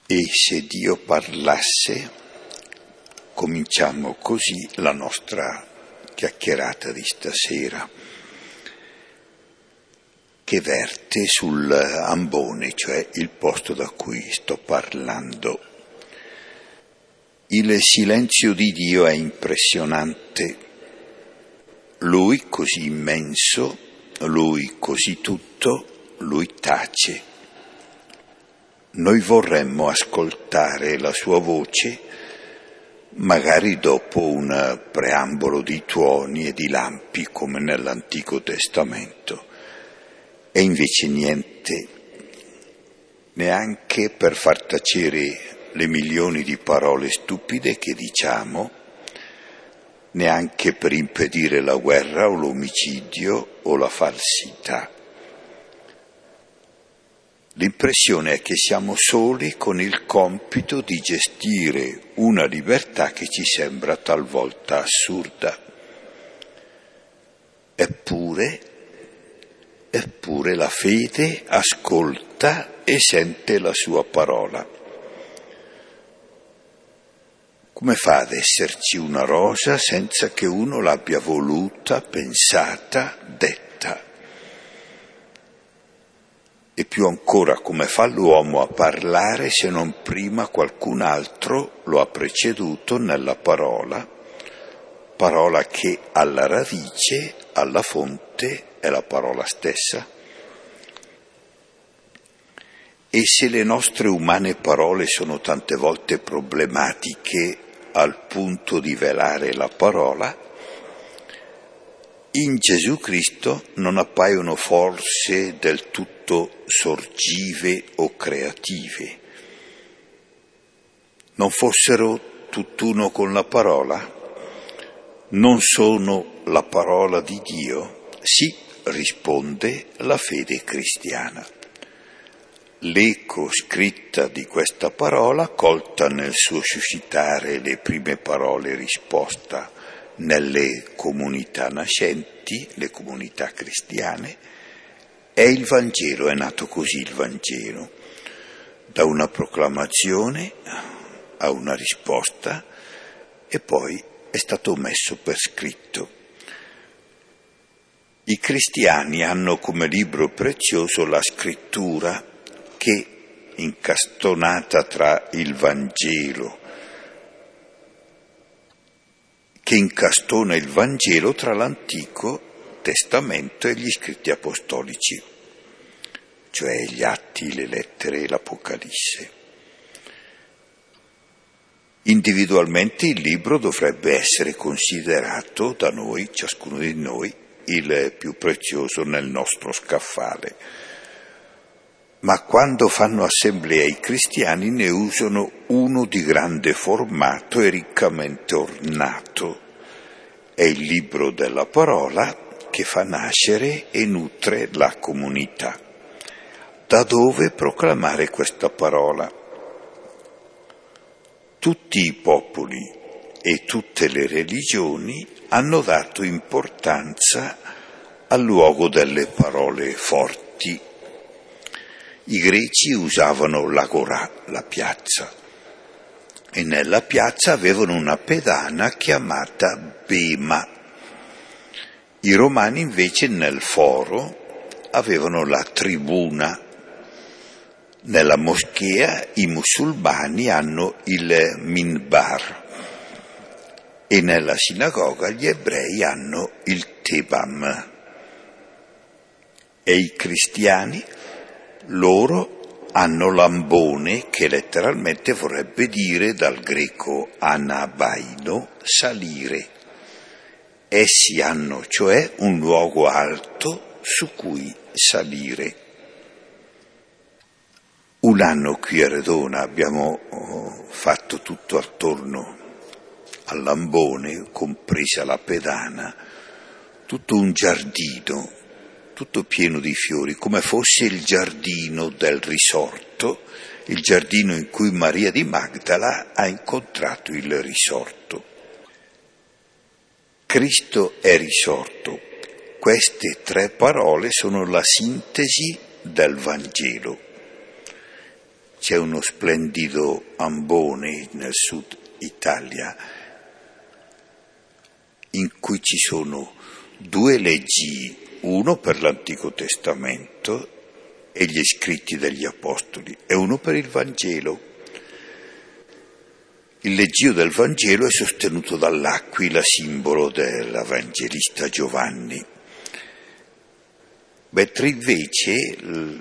E se Dio parlasse, cominciamo così la nostra chiacchierata di stasera, che verte sul ambone, cioè il posto da cui sto parlando. Il silenzio di Dio è impressionante. Lui così immenso, Lui così tutto, Lui tace. Noi vorremmo ascoltare la sua voce, magari dopo un preambolo di tuoni e di lampi come nell'Antico Testamento. E invece niente, neanche per far tacere le milioni di parole stupide che diciamo, neanche per impedire la guerra o l'omicidio o la falsità. L'impressione è che siamo soli con il compito di gestire una libertà che ci sembra talvolta assurda. Eppure la fede ascolta e sente la sua parola. Come fa ad esserci una rosa senza che uno l'abbia voluta, pensata, detta? E più ancora, come fa l'uomo a parlare se non prima qualcun altro lo ha preceduto nella parola che alla radice, alla fonte, è la parola stessa? E se le nostre umane parole sono tante volte problematiche al punto di velare la parola, in Gesù Cristo non appaiono forse del tutto sorgive o creative. Non fossero tutt'uno con la parola? Non sono la parola di Dio? Sì, risponde la fede cristiana. L'eco scritta di questa parola, colta nel suo suscitare le prime parole risposta nelle comunità nascenti, le comunità cristiane, è il Vangelo, è nato così il Vangelo, da una proclamazione a una risposta e poi è stato messo per scritto. I cristiani hanno come libro prezioso la scrittura che, incastonata tra il Vangelo, che incastona il Vangelo tra l'Antico Testamento e gli scritti apostolici, cioè gli atti, le lettere e l'Apocalisse. Individualmente il libro dovrebbe essere considerato da noi, ciascuno di noi, il più prezioso nel nostro scaffale. Ma quando fanno assemblea i cristiani ne usano uno di grande formato e riccamente ornato. È il libro della parola che fa nascere e nutre la comunità. Da dove proclamare questa parola? Tutti i popoli e tutte le religioni hanno dato importanza al luogo delle parole forti. I greci usavano l'agorà, la piazza, e nella piazza avevano una pedana chiamata bema. I romani invece nel foro avevano la tribuna. Nella moschea i musulmani hanno il minbar e nella sinagoga gli ebrei hanno il tebam. E i cristiani? Loro hanno l'ambone, che letteralmente vorrebbe dire dal greco anabaino, salire. Essi hanno cioè un luogo alto su cui salire. Un anno qui a Redona abbiamo fatto tutto attorno all'ambone, compresa la pedana, tutto un giardino, tutto pieno di fiori, come fosse il giardino del risorto, il giardino in cui Maria di Magdala ha incontrato il risorto. Cristo è risorto. Queste tre parole sono la sintesi del Vangelo. c'è uno splendido ambone nel sud Italia in cui ci sono 2 leggi, uno per l'Antico Testamento e gli scritti degli Apostoli e uno per il Vangelo. Il leggio del Vangelo è sostenuto dall'aquila, simbolo dell'Evangelista Giovanni, mentre invece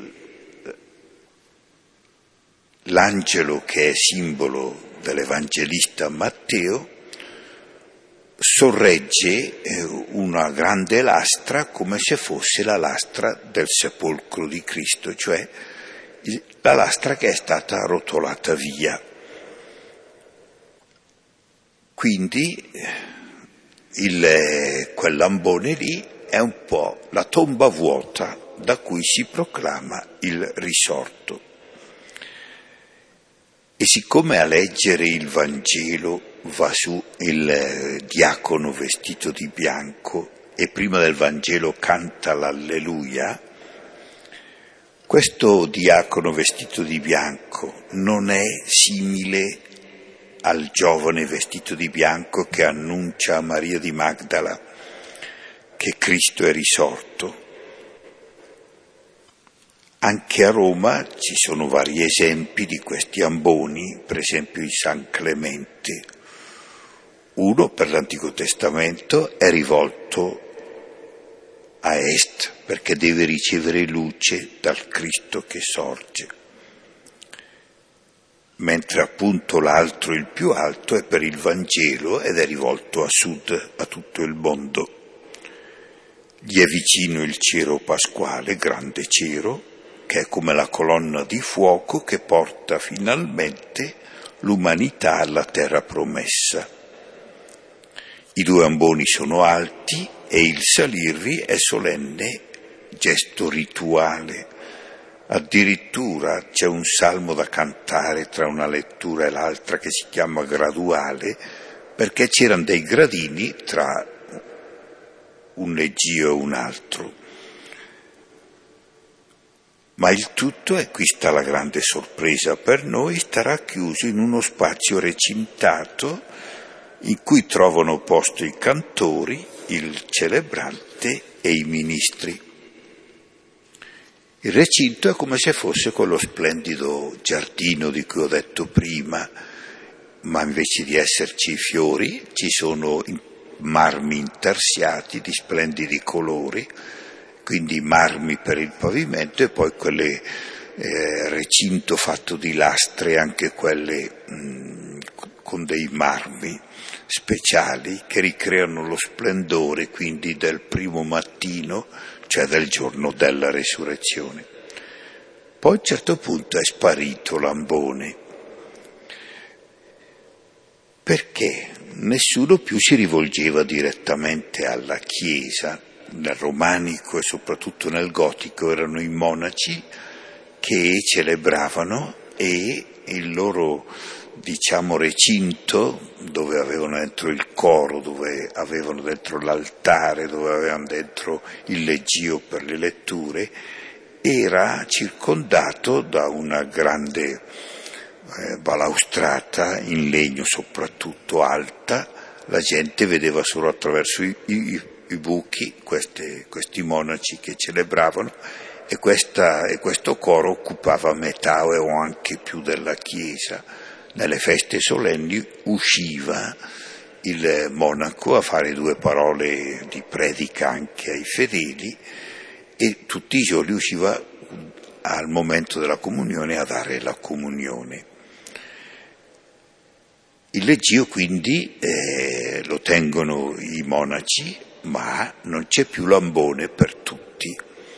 l'angelo, che è simbolo dell'Evangelista Matteo, sorregge una grande lastra come se fosse la lastra del sepolcro di Cristo, cioè la lastra che è stata rotolata via. Quindi quell'ambone lì è un po' la tomba vuota da cui si proclama il risorto. E siccome a leggere il Vangelo va su il diacono vestito di bianco e prima del Vangelo canta l'Alleluia, questo diacono vestito di bianco non è simile al giovane vestito di bianco che annuncia a Maria di Magdala che Cristo è risorto. Anche a Roma ci sono vari esempi di questi amboni, per esempio in San Clemente. Uno per l'Antico Testamento è rivolto a est perché deve ricevere luce dal Cristo che sorge, mentre appunto l'altro, il più alto, è per il Vangelo ed è rivolto a sud, a tutto il mondo. Gli è vicino il cero pasquale, grande cero, che è come la colonna di fuoco che porta finalmente l'umanità alla terra promessa. I 2 amboni sono alti e il salirvi è solenne gesto rituale. Addirittura c'è un salmo da cantare tra una lettura e l'altra che si chiama graduale, perché c'erano dei gradini tra un leggio e un altro. Ma il tutto, e qui sta la grande sorpresa per noi, starà chiuso in uno spazio recintato in cui trovano posto i cantori, il celebrante e i ministri. Il recinto è come se fosse quello splendido giardino di cui ho detto prima, ma invece di esserci i fiori ci sono marmi intarsiati di splendidi colori, quindi marmi per il pavimento e poi quelle recinto fatto di lastre, anche quelle con dei marmi speciali che ricreano lo splendore quindi del primo mattino, cioè del giorno della resurrezione. Poi a un certo punto è sparito l'ambone, perché nessuno più si rivolgeva direttamente alla Chiesa. Nel romanico e soprattutto nel gotico erano i monaci che celebravano e il loro, recinto, dove avevano dentro il coro, dove avevano dentro l'altare, dove avevano dentro il leggio per le letture, era circondato da una grande balaustrata in legno soprattutto alta. La gente vedeva solo attraverso i buchi questi monaci che celebravano, e questo coro occupava metà o anche più della chiesa. Nelle feste solenni usciva il monaco a fare 2 parole di predica anche ai fedeli e tutti i giorni usciva al momento della comunione a dare la comunione. Il leggio quindi lo tengono i monaci, ma non c'è più l'ambone per tutti.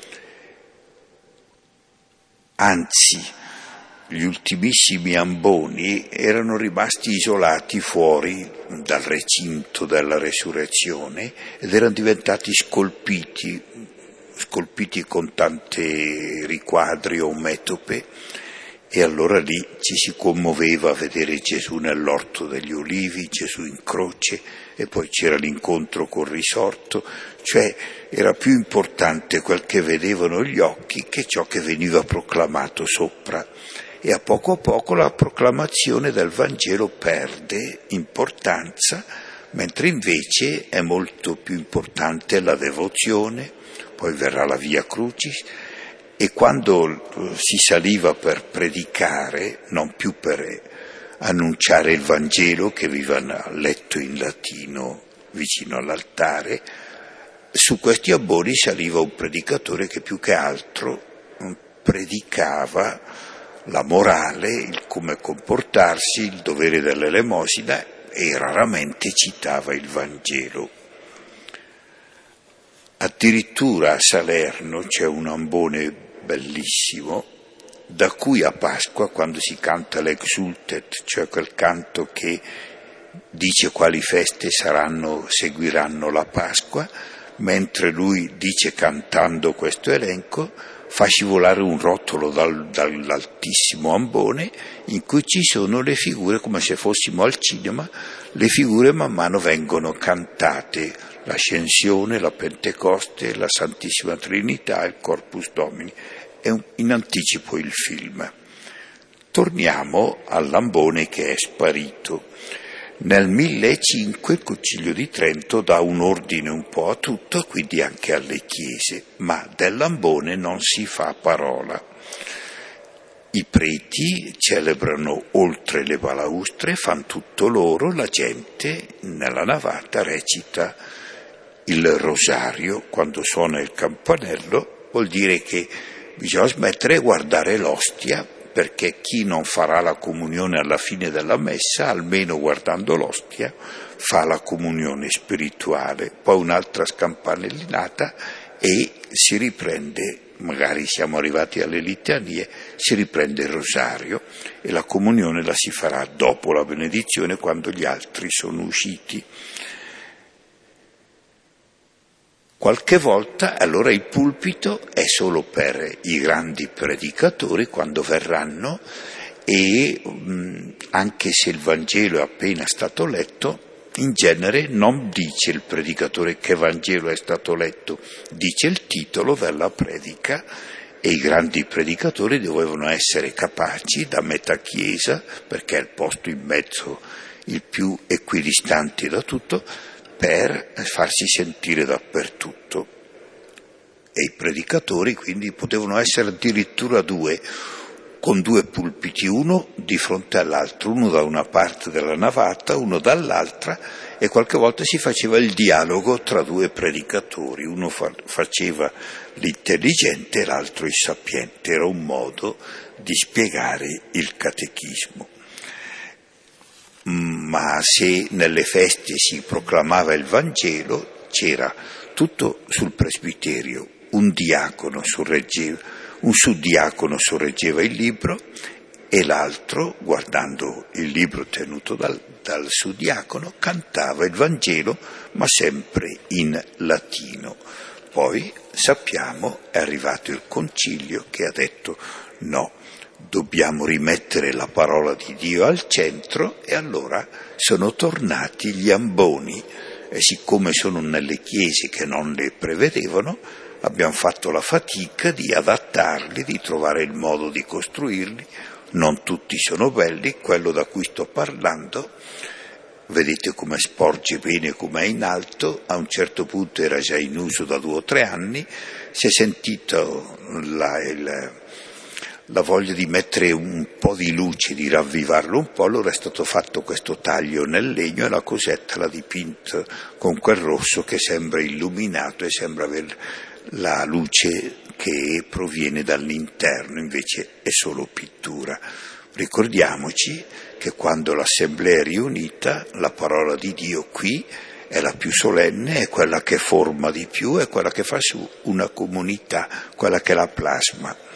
Anzi, gli ultimissimi amboni erano rimasti isolati fuori dal recinto della resurrezione ed erano diventati scolpiti con tante riquadri o metope, e allora lì ci si commuoveva a vedere Gesù nell'orto degli Ulivi, Gesù in croce, e poi c'era l'incontro col risorto, cioè era più importante quel che vedevano gli occhi che ciò che veniva proclamato sopra. e a poco la proclamazione del Vangelo perde importanza, mentre invece è molto più importante la devozione, poi verrà la Via Crucis, e quando si saliva per predicare, non più per annunciare il Vangelo che veniva letto in latino vicino all'altare, su questi amboni saliva un predicatore che più che altro predicava la morale, il come comportarsi, il dovere dell'elemosina, e raramente citava il Vangelo. Addirittura a Salerno c'è un ambone bellissimo, da cui a Pasqua, quando si canta l'Exultet, cioè quel canto che dice quali feste seguiranno la Pasqua, mentre lui dice, cantando questo elenco, fa scivolare un rotolo dall'altissimo ambone in cui ci sono le figure, come se fossimo al cinema, le figure man mano vengono cantate, l'Ascensione, la Pentecoste, la Santissima Trinità, il Corpus Domini. È in anticipo il film. Torniamo all'ambone che è sparito. Nel 1005 il Concilio di Trento dà un ordine un po' a tutto, quindi anche alle chiese, ma dell'ambone non si fa parola. I preti celebrano oltre le balaustre, fanno tutto loro, la gente nella navata recita il rosario. Quando suona il campanello vuol dire che bisogna smettere di guardare l'ostia, perché chi non farà la comunione alla fine della messa, almeno guardando l'ostia, fa la comunione spirituale. Poi un'altra scampanellinata e si riprende, magari siamo arrivati alle litanie, si riprende il rosario e la comunione la si farà dopo la benedizione, quando gli altri sono usciti. Qualche volta allora il pulpito è solo per i grandi predicatori quando verranno, e anche se il Vangelo è appena stato letto, in genere non dice il predicatore che Vangelo è stato letto, dice il titolo della predica, e i grandi predicatori dovevano essere capaci da metà chiesa, perché è il posto in mezzo il più equidistante da tutto, per farsi sentire dappertutto. E i predicatori quindi potevano essere addirittura due, con due pulpiti, uno di fronte all'altro, uno da una parte della navata, uno dall'altra, e qualche volta si faceva il dialogo tra due predicatori, uno faceva l'intelligente e l'altro il sapiente. Era un modo di spiegare il catechismo. Ma se nelle feste si proclamava il Vangelo, c'era tutto sul presbiterio, un suddiacono sorreggeva il libro e l'altro, guardando il libro tenuto dal suddiacono, cantava il Vangelo, ma sempre in latino. Poi sappiamo, è arrivato il Concilio che ha detto no, dobbiamo rimettere la parola di Dio al centro, e allora sono tornati gli amboni, e siccome sono nelle chiese che non le prevedevano, abbiamo fatto la fatica di adattarli, di trovare il modo di costruirli. Non tutti sono belli, quello da cui sto parlando, vedete come sporge bene, come è in alto, a un certo punto era già in uso da 2 o 3 anni, si è sentito la voglia di mettere un po' di luce, di ravvivarlo un po', allora è stato fatto questo taglio nel legno e la Cosetta l'ha dipinto con quel rosso che sembra illuminato e sembra avere la luce che proviene dall'interno, invece è solo pittura. Ricordiamoci che quando l'Assemblea è riunita, la parola di Dio qui è la più solenne, è quella che forma di più, è quella che fa su una comunità, quella che la plasma.